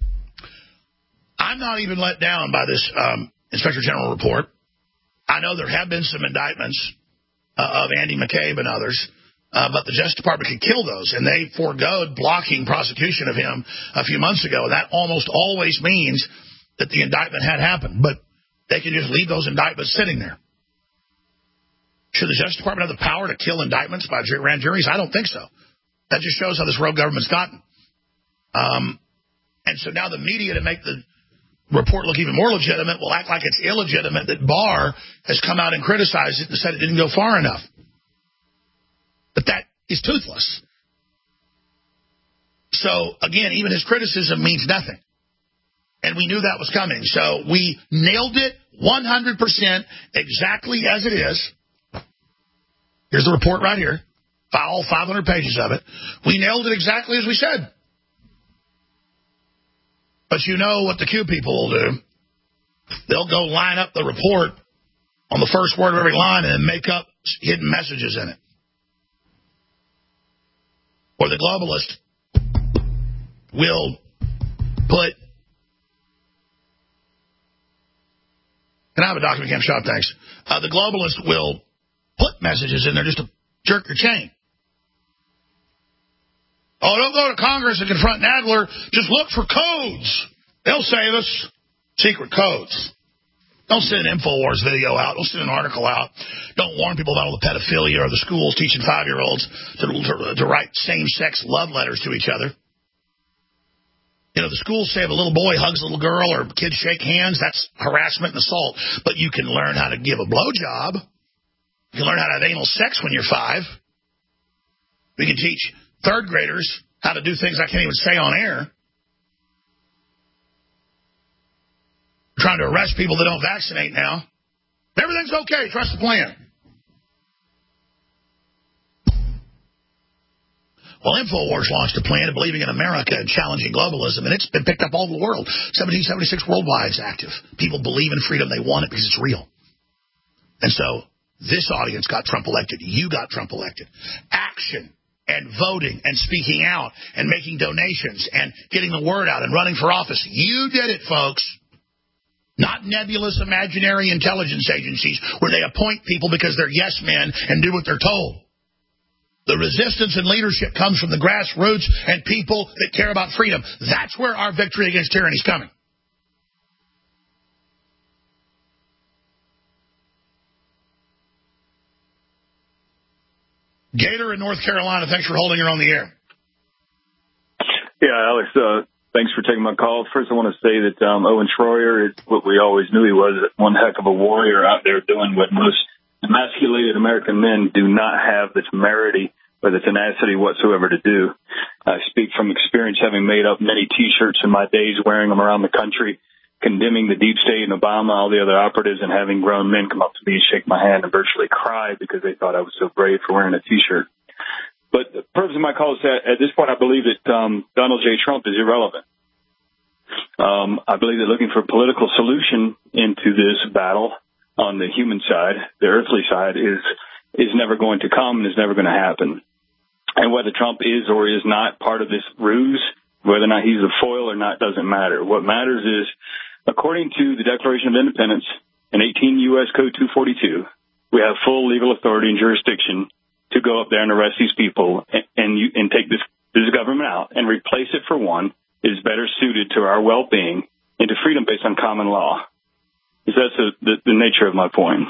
Speaker 3: I'm not even let down by this Inspector General report. I know there have been some indictments of Andy McCabe and others. But the Justice Department could kill those, and they foregoed blocking prosecution of him a few months ago. That almost always means that the indictment had happened, but they can just leave those indictments sitting there. Should the Justice Department have the power to kill indictments by grand juries? I don't think so. That just shows how this rogue government's gotten. And so now the media, to make the report look even more legitimate, will act like it's illegitimate that Barr has come out and criticized it and said it didn't go far enough. But that is toothless. So, again, even his criticism means nothing. And we knew that was coming. So we nailed it 100% exactly as it is. Here's the report right here. All 500 pages of it. We nailed it exactly as we said. But you know what the Q people will do. They'll go line up the report on the first word of every line and make up hidden messages in it. Or the globalist will put... Can I have a document cam shot? Thanks. The globalist will put messages in there just to jerk your chain. Oh, don't go to Congress and confront Nadler. Just look for codes. They'll save us. Secret codes. Don't send an InfoWars video out. Don't send an article out. Don't warn people about all the pedophilia or the schools teaching 5-year-olds to write same-sex love letters to each other. You know, the schools say if a little boy hugs a little girl or kids shake hands, that's harassment and assault. But you can learn how to give a blowjob. You can learn how to have anal sex when you're 5. We can teach third graders how to do things I can't even say on air. Trying to arrest people that don't vaccinate now. Everything's okay. Trust the plan. Well, InfoWars launched a plan of believing in America and challenging globalism, and it's been picked up all over the world. 1776 worldwide is active. People believe in freedom. They want it because it's real. And so this audience got Trump elected. You got Trump elected. Action and voting and speaking out and making donations and getting the word out and running for office. You did it, folks. Not nebulous imaginary intelligence agencies where they appoint people because they're yes men and do what they're told. The resistance and leadership comes from the grassroots and people that care about freedom. That's where our victory against tyranny is coming. Gator in North Carolina, thanks for holding her on the air.
Speaker 21: Yeah, Alex, thanks for taking my call. First, I want to say that Owen Schroyer is what we always knew he was, one heck of a warrior out there doing what most emasculated American men do not have the temerity or the tenacity whatsoever to do. I speak from experience, having made up many T-shirts in my days, wearing them around the country, condemning the deep state and Obama, all the other operatives, and having grown men come up to me and shake my hand and virtually cry because they thought I was so brave for wearing a T-shirt. But the purpose of my call is that at this point, I believe that Donald J. Trump is irrelevant. I believe they're looking for a political solution into this battle. on the human side, the earthly side, is never going to come and is never going to happen. And whether Trump is or is not part of this ruse, whether or not he's a foil or not, doesn't matter. What matters is, according to the Declaration of Independence in 18 U.S. Code 242, we have full legal authority and jurisdiction to go up there and arrest these people and take this government out and replace it for one that is better suited to our well-being and to freedom based on common law. That's the nature of my point.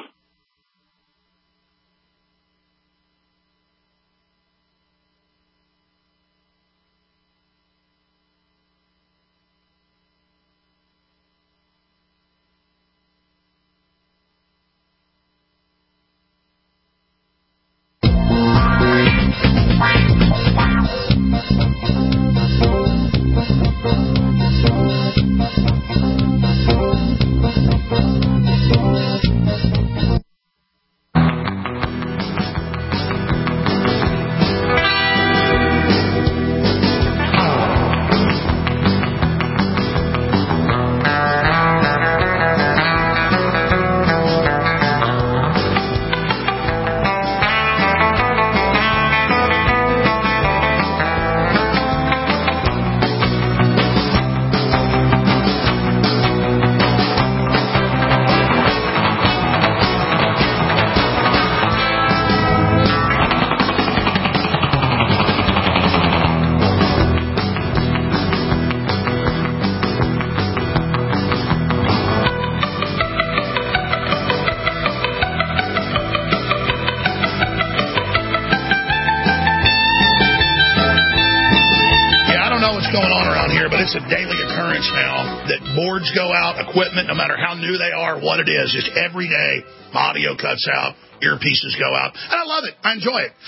Speaker 3: It's a daily occurrence now that boards go out, equipment, no matter how new they are, what it is, just every day, audio cuts out, earpieces go out. And I love it. I enjoy it.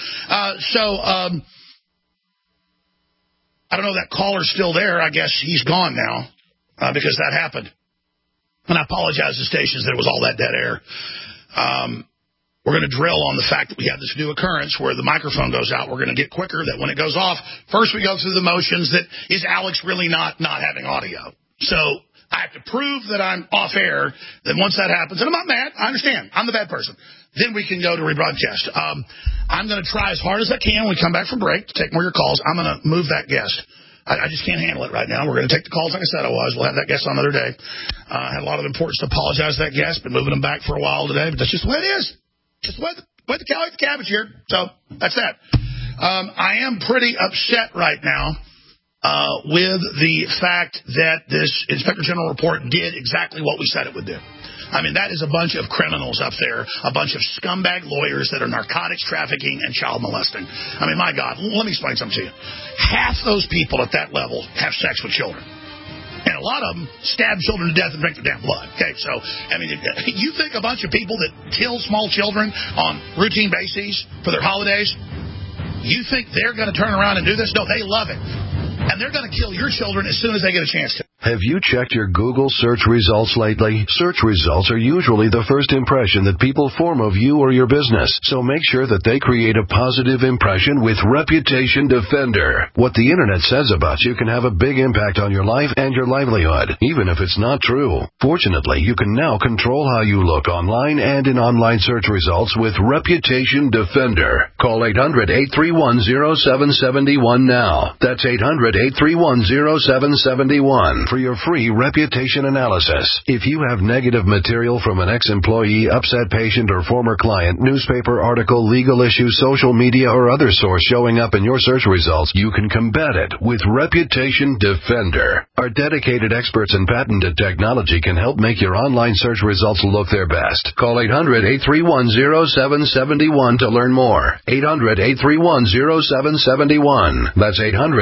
Speaker 3: I don't know if that caller's still there. I guess he's gone now because that happened. And I apologize to stations that it was all that dead air. We're going to drill on the fact that we have this new occurrence where the microphone goes out. We're going to get quicker, that when it goes off, first we go through the motions that is Alex really not having audio. So I have to prove that I'm off air. Then once that happens, and I'm not mad, I understand. I'm the bad person. Then we can go to rebroadcast. I'm going to try as hard as I can when we come back from break to take more of your calls. I'm going to move that guest. I just can't handle it right now. We're going to take the calls like I said I was. We'll have that guest on another day. I had a lot of importance to apologize to that guest. Been moving him back for a while today, but that's just the way it is. Just wet the cow, eat the cabbage here. So that's that. I am pretty upset right now with the fact that this Inspector General report did exactly what we said it would do. I mean, that is a bunch of criminals up there, a bunch of scumbag lawyers that are narcotics trafficking and child molesting. I mean, my God, let me explain something to you. Half those people at that level have sex with children. And a lot of them stab children to death and drink their damn blood. Okay, so, I mean, you think a bunch of people that kill small children on routine bases for their holidays, you think they're going to turn around and do this? No, they love it. And they're going to kill your children as soon as they get a chance to.
Speaker 4: Have you checked your Google search results lately? Search results are usually the first impression that people form of you or your business. So make sure that they create a positive impression with Reputation Defender. What the internet says about you can have a big impact on your life and your livelihood, even if it's not true. Fortunately, you can now control how you look online and in online search results with Reputation Defender. Call 800-831-0771 now. That's 800-831-0771. for your free reputation analysis. If you have negative material from an ex-employee, upset patient, or former client, newspaper article, legal issue, social media, or other source showing up in your search results, you can combat it with Reputation Defender. Our dedicated experts in patented technology can help make your online search results look their best. Call 800-831-0771 to learn more. 800-831-0771. That's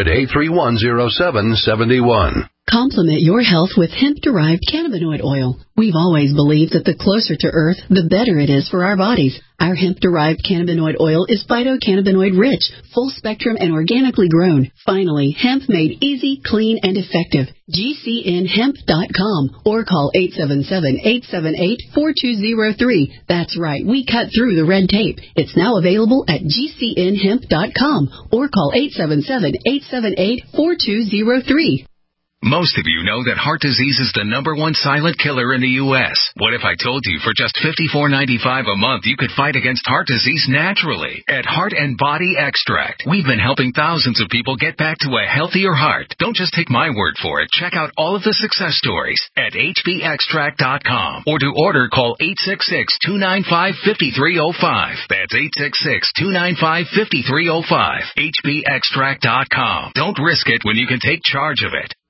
Speaker 4: 800-831-0771.
Speaker 22: Complement your health with hemp-derived cannabinoid oil. We've always believed that the closer to Earth, the better it is for our bodies. Our hemp-derived cannabinoid oil is phytocannabinoid-rich, full-spectrum, and organically grown. Finally, hemp made easy, clean, and effective. GCNhemp.com or call 877-878-4203. That's right, we cut through the red tape. It's now available at GCNhemp.com or call 877-878-4203.
Speaker 5: Most of you know that heart disease is the #1 silent killer in the U.S. What if I told you for just $54.95 a month you could fight against heart disease naturally? At Heart and Body Extract, we've been helping thousands of people get back to a healthier heart. Don't just take my word for it. Check out all of the success stories at hbextract.com. Or to order, call 866-295-5305. That's 866-295-5305. hbextract.com. Don't risk it when you can take charge of it.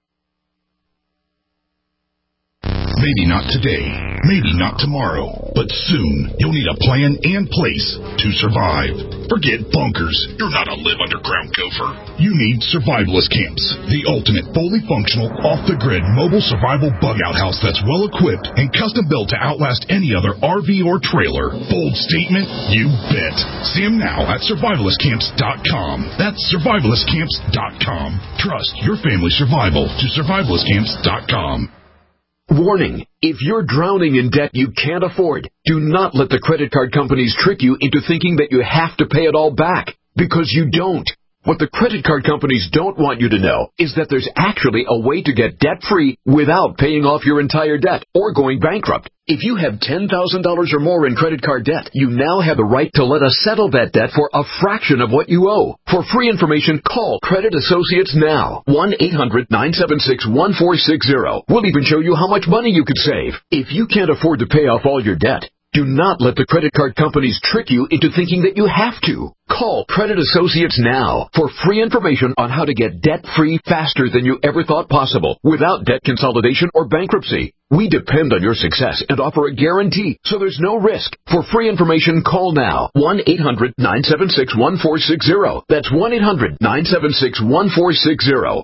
Speaker 6: Maybe not today, maybe not tomorrow, but soon you'll need a plan and place to survive. Forget bunkers. You're not a live underground gopher. You need survivalist camps, the ultimate fully functional, off-the-grid mobile survival bug-out house that's well-equipped and custom-built to outlast any other RV or trailer. Bold statement? You bet. See them now at survivalistcamps.com. That's survivalistcamps.com. Trust your family's survival to survivalistcamps.com.
Speaker 23: Warning, if you're drowning in debt you can't afford, do not let the credit card companies trick you into thinking that you have to pay it all back, because you don't. What the credit card companies don't want you to know is that there's actually a way to get debt-free without paying off your entire debt or going bankrupt. If you have $10,000 or more in credit card debt, you now have the right to let us settle that debt for a fraction of what you owe. For free information, call Credit Associates now. 1-800-976-1460. We'll even show you how much money you could save. If you can't afford to pay off all your debt, do not let the credit card companies trick you into thinking that you have to. Call Credit Associates now for free information on how to get debt-free faster than you ever thought possible without debt consolidation or bankruptcy. We depend on your success and offer a guarantee, so there's no risk. For free information, call now. 1-800-976-1460. That's 1-800-976-1460.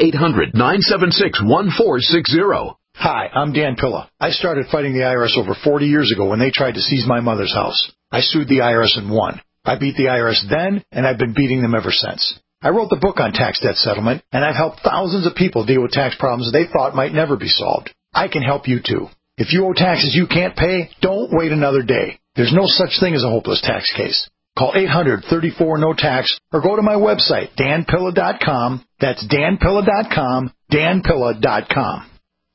Speaker 23: 1-800-976-1460.
Speaker 24: Hi, I'm Dan Pilla. I started fighting the IRS over 40 years ago when they tried to seize my mother's house. I sued the IRS and won. I beat the IRS then, and I've been beating them ever since. I wrote the book on tax debt settlement, and I've helped thousands of people deal with tax problems they thought might never be solved. I can help you too. If you owe taxes you can't pay, don't wait another day. There's no such thing as a hopeless tax case. Call 800-34-NO-TAX or go to my website, danpilla.com. That's danpilla.com, danpilla.com.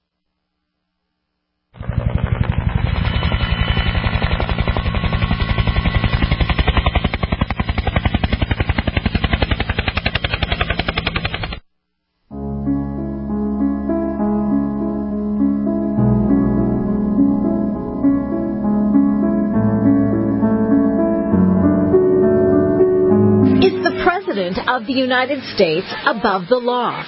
Speaker 25: Is the President of the United States above the law?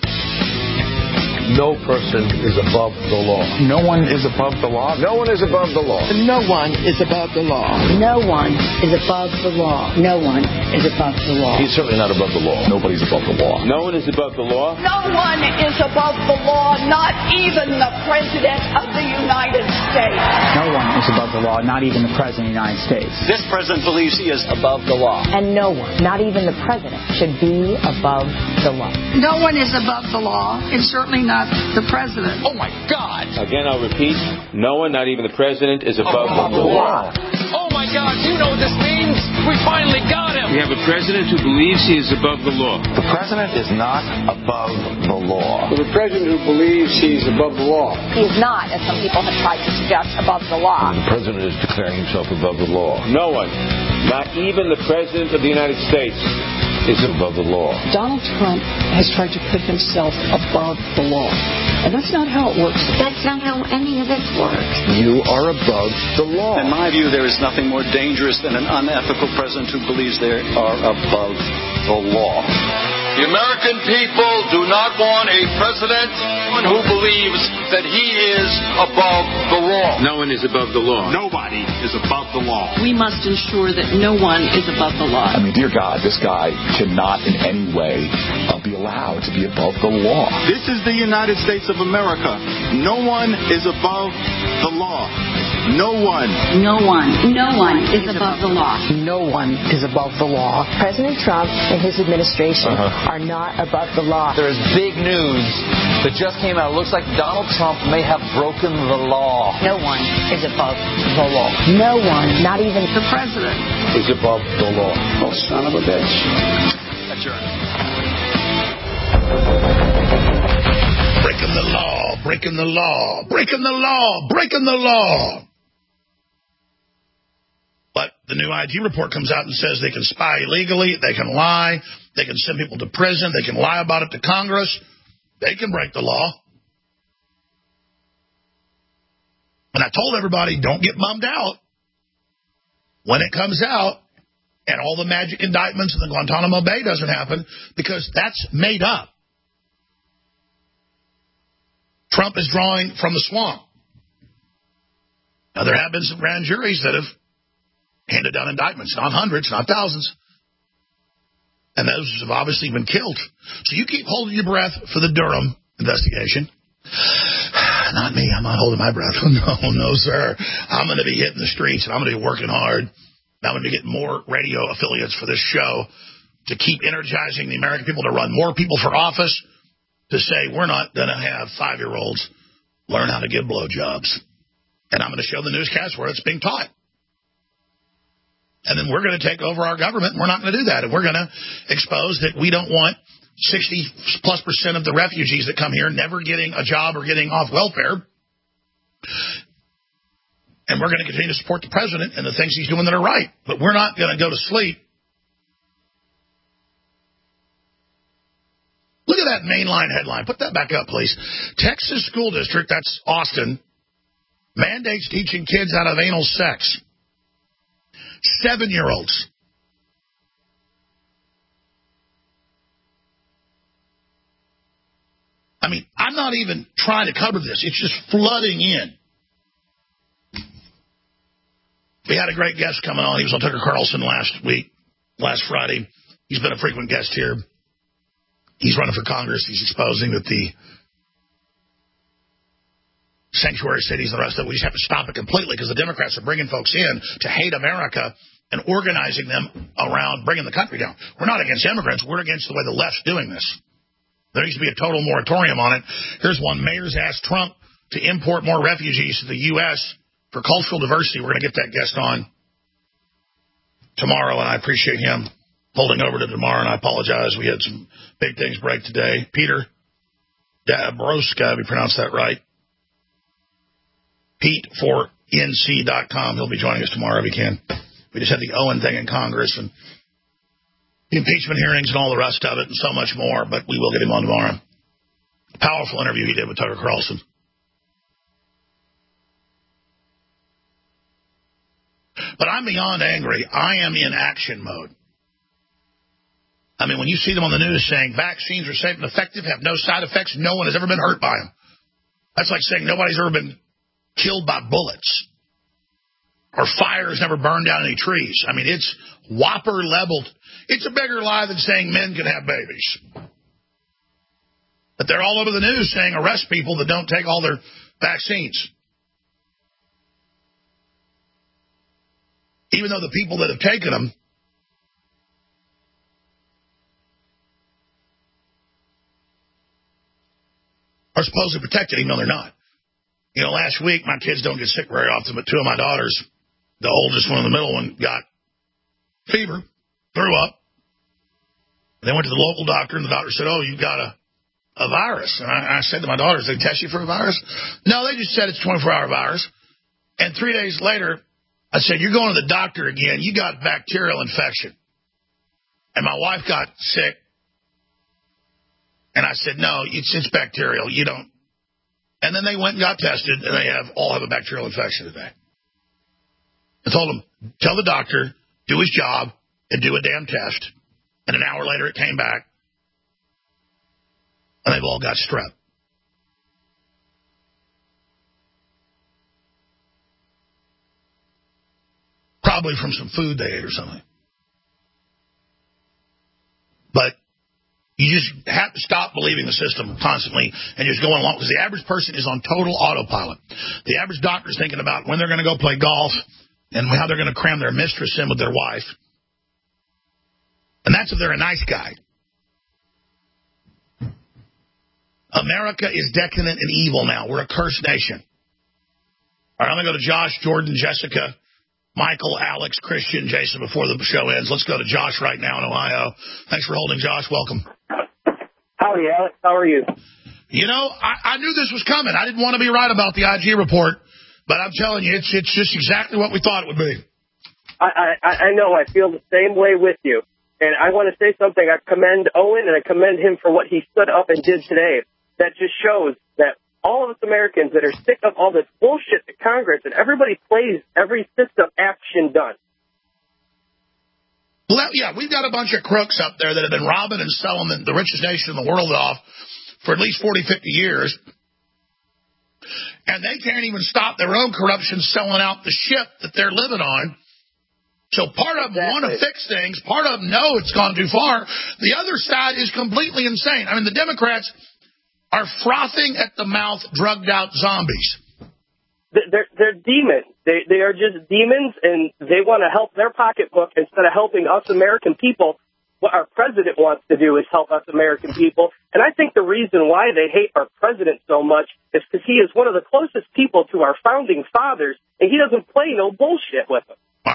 Speaker 26: No person is above the law.
Speaker 27: No one is above the law.
Speaker 26: No one is above the law.
Speaker 27: No one is above the law.
Speaker 25: No one is above the law. No one is above the law.
Speaker 26: He's certainly not above the law. Nobody's above the law.
Speaker 27: No one is above the law.
Speaker 8: No one is above the law, not even the President of the United States.
Speaker 28: No one is above the law, not even the President of the United States.
Speaker 27: This president believes he is above the law.
Speaker 25: And no one, not even the President, should be above the law.
Speaker 8: No one is above the law, and certainly not the President.
Speaker 27: Oh, my God.
Speaker 29: Again, I'll repeat, no one, not even the President, is above the law.
Speaker 27: Oh, my God, you know what this means? We finally got him.
Speaker 29: We have a president who believes he is above the law.
Speaker 27: The president is not above the law.
Speaker 29: The president who believes he's above the law.
Speaker 25: He is not, as some people have tried to suggest, above the law.
Speaker 26: The president is declaring himself above the law.
Speaker 29: No one, not even the President of the United States, is above the law.
Speaker 30: Donald Trump has tried to put himself above the law. And that's not how it works.
Speaker 25: That's not how any of this works.
Speaker 26: You are above the law.
Speaker 27: In my view, there is nothing more dangerous than an unethical president who believes they are above the law.
Speaker 31: The American people do not want a president who believes that he is above the law.
Speaker 29: No one is above the law.
Speaker 27: Nobody is above the law.
Speaker 30: We must ensure that no one is above the law.
Speaker 27: I mean, dear God, this guy cannot in any way be allowed to be above the law. This is the United States of America. No one is above the law. No one.
Speaker 25: No one. No one is above the law.
Speaker 30: No one is above the law.
Speaker 25: President Trump and his administration are not above the law.
Speaker 27: There is big news that just came out. It looks like Donald Trump may have broken the law.
Speaker 25: No one is above the law. No one, not even the president,
Speaker 26: is above the law.
Speaker 27: Oh, son of a bitch. Adjourn.
Speaker 3: Breaking the law, breaking the law, breaking the law, breaking the law. But the new IG report comes out and says they can spy illegally, they can lie, they can send people to prison, they can lie about it to Congress, they can break the law. And I told everybody, don't get bummed out when it comes out and all the magic indictments in the Guantanamo Bay doesn't happen, because that's made up. Trump is drawing from the swamp. Now, there have been some grand juries that have handed down indictments, not hundreds, not thousands. And those have obviously been killed. So you keep holding your breath for the Durham investigation. Not me. I'm not holding my breath. No, sir. I'm going to be hitting the streets, and I'm going to be working hard. I'm going to be getting more radio affiliates for this show to keep energizing the American people, to run more people for office, to say we're not going to have 5-year-olds learn how to give blowjobs. And I'm going to show the newscast where it's being taught. And then we're going to take over our government, and we're not going to do that. And we're going to expose that we don't want 60+% of the refugees that come here never getting a job or getting off welfare. And we're going to continue to support the president and the things he's doing that are right. But we're not going to go to sleep. Look at that mainline headline. Put that back up, please. Texas school district, that's Austin, mandates teaching kids out of anal sex. 7-year-olds. I mean, I'm not even trying to cover this. It's just flooding in. We had a great guest coming on. He was on Tucker Carlson last Friday. He's been a frequent guest here. He's running for Congress. He's exposing that the sanctuary cities and the rest of it, we just have to stop it completely, because the Democrats are bringing folks in to hate America and organizing them around bringing the country down. We're not against immigrants. We're against the way the left's doing this. There needs to be a total moratorium on it. Here's one. Mayors asked Trump to import more refugees to the U.S. for cultural diversity. We're going to get that guest on tomorrow, and I appreciate him holding over to tomorrow, and I apologize. We had some big things break today. Peter Dabrowska, if you pronounce that right. Pete4NC.com. He'll be joining us tomorrow if he can. We just had the Owen thing in Congress and the impeachment hearings and all the rest of it and so much more, but we will get him on tomorrow. Powerful interview he did with Tucker Carlson. But I'm beyond angry. I am in action mode. I mean, when you see them on the news saying vaccines are safe and effective, have no side effects, no one has ever been hurt by them. That's like saying nobody's ever been killed by bullets, or fire has never burned down any trees. I mean, it's whopper leveled. It's a bigger lie than saying men can have babies. But they're all over the news saying arrest people that don't take all their vaccines. Even though the people that have taken them are supposedly protected, even though they're not. You know, last week, my kids don't get sick very often, but 2 of my daughters, the oldest one and the middle one, got fever, threw up. They went to the local doctor, and the doctor said, oh, you've got a virus. And I said to my daughters, they test you for a virus? No, they just said it's a 24-hour virus. And 3 days later, I said, you're going to the doctor again. You got bacterial infection. And my wife got sick. And I said, no, it's bacterial. You don't. And then they went and got tested, and they all have a bacterial infection today. I told them, tell the doctor, do his job, and do a damn test. And an hour later, it came back, and they've all got strep. Probably from some food they ate or something. But you just have to stop believing the system constantly and just going along, because the average person is on total autopilot. The average doctor is thinking about when they're going to go play golf and how they're going to cram their mistress in with their wife. And that's if they're a nice guy. America is decadent and evil now. We're a cursed nation. All right, I'm going to go to Josh, Jordan, Jessica, Michael, Alex, Christian, Jason before the show ends. Let's go to Josh right now in Ohio. Thanks for holding, Josh. Welcome.
Speaker 1: Howdy, Alex. How are you?
Speaker 3: You know, I knew this was coming. I didn't want to be right about the IG report, but I'm telling you, it's just exactly what we thought it would be.
Speaker 1: I know. I feel the same way with you. And I want to say something. I commend Owen, and I commend him for what he stood up and did today. That just shows that all of us Americans that are sick of all this bullshit that Congress and everybody plays every system action done.
Speaker 3: Well, yeah, we've got a bunch of crooks up there that have been robbing and selling the richest nation in the world off for at least 40, 50 years. And they can't even stop their own corruption selling out the ship that they're living on. So part of them want to fix things. Part of them know it's gone too far. The other side is completely insane. I mean, the Democrats are frothing at the mouth, drugged out zombies.
Speaker 1: They're demons. They are just demons, and they want to help their pocketbook instead of helping us American people. What our president wants to do is help us American people. And I think the reason why they hate our president so much is because he is one of the closest people to our founding fathers, and he doesn't play no bullshit with them.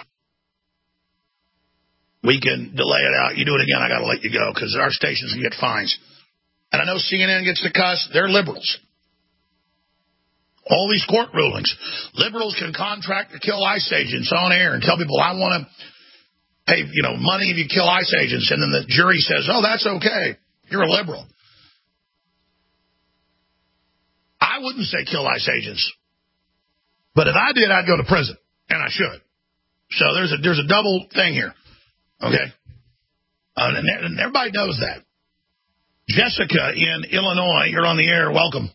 Speaker 3: We can delay it out. You do it again, I got to let you go, because our stations can get fines. And I know CNN gets the cuss. They're liberals. All these court rulings. Liberals can contract to kill ICE agents on air and tell people, I want to pay, money if you kill ICE agents. And then the jury says, oh, that's okay. You're a liberal. I wouldn't say kill ICE agents. But if I did, I'd go to prison. And I should. So there's a double thing here. Okay? And everybody knows that. Jessica in Illinois, you're on the air. Welcome.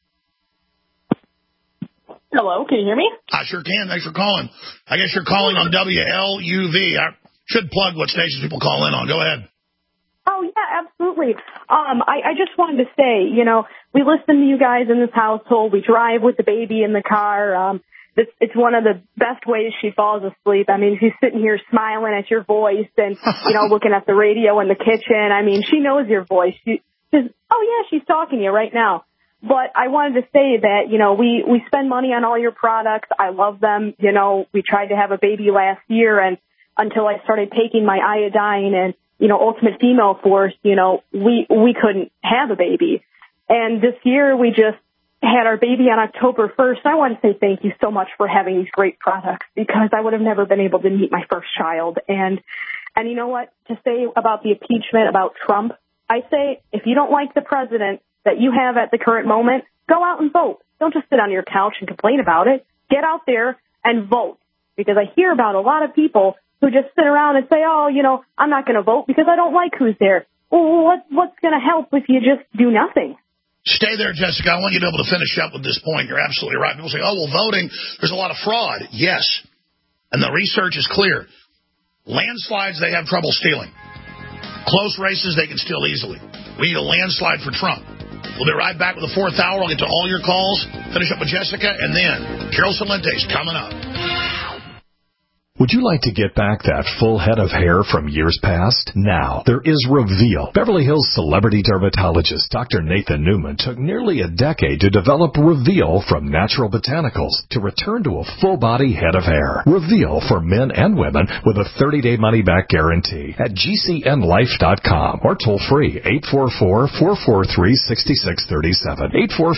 Speaker 7: Hello, can you hear me?
Speaker 3: I sure can. Thanks for calling. I guess you're calling on WLUV. I should plug what stations people call in on. Go ahead.
Speaker 7: Oh, yeah, absolutely. I just wanted to say, we listen to you guys in this household. We drive with the baby in the car. It's one of the best ways she falls asleep. I mean, she's sitting here smiling at your voice and, looking at the radio in the kitchen. I mean, she knows your voice. She's talking to you right now. But I wanted to say that, we spend money on all your products. I love them. We tried to have a baby last year, and until I started taking my iodine and, Ultimate Female Force, we couldn't have a baby. And this year we just had our baby on October 1st. I want to say thank you so much for having these great products, because I would have never been able to meet my first child. And you know what? To say about the impeachment, about Trump, I say if you don't like the president that you have at the current moment, go out and vote. Don't just sit on your couch and complain about it. Get out there and vote, because I hear about a lot of people who just sit around and say, oh, I'm not going to vote because I don't like who's there. Well, what's going to help if you just do nothing?
Speaker 3: Stay there, Jessica. I want you to be able to finish up with this point. You're absolutely right. People say, oh, well, voting, there's a lot of fraud. Yes. And the research is clear. Landslides, they have trouble stealing. Close races, they can steal easily. We need a landslide for Trump. We'll be right back with the fourth hour. I'll get to all your calls, finish up with Jessica, and then Carol Salente's coming up.
Speaker 9: Would you like to get back that full head of hair from years past? Now, there is Reveal. Beverly Hills celebrity dermatologist Dr. Nathan Newman took nearly a decade to develop Reveal from natural botanicals to return to a full-body head of hair. Reveal for men and women with a 30-day money-back guarantee at GCNlife.com or toll free 844-443-6637.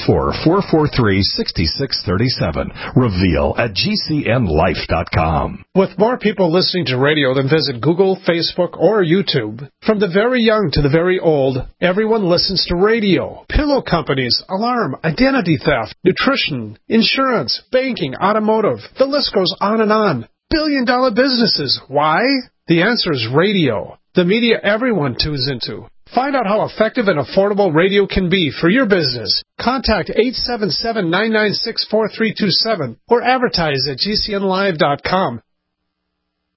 Speaker 9: 844-443-6637. Reveal at GCNlife.com.
Speaker 10: With more people listening to radio than visit Google, Facebook, or YouTube, from the very young to the very old, everyone listens to radio. Pillow companies, alarm, identity theft, nutrition, insurance, banking, automotive. The list goes on and on. Billion-dollar businesses. Why? The answer is radio. The media everyone tunes into. Find out how effective and affordable radio can be for your business. Contact 877-996-4327 or advertise at GCNlive.com.